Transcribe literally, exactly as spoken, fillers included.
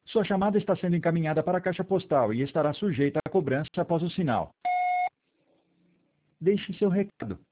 Sua chamada está sendo encaminhada para a caixa postal e estará sujeita à cobrança após o sinal. Deixe seu recado.